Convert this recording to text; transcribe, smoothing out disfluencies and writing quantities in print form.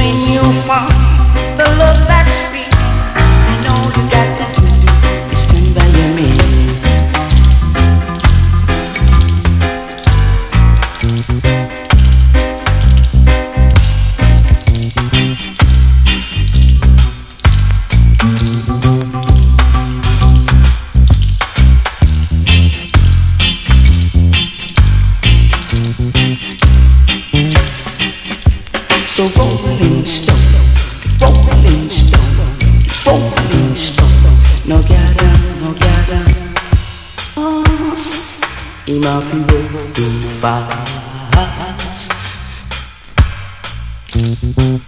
when you find the love that's sweet, and all you got to do is stand by your man. So rolling stone, rolling stone, rolling stone. No gada, no gada. Ima fi roll too fast.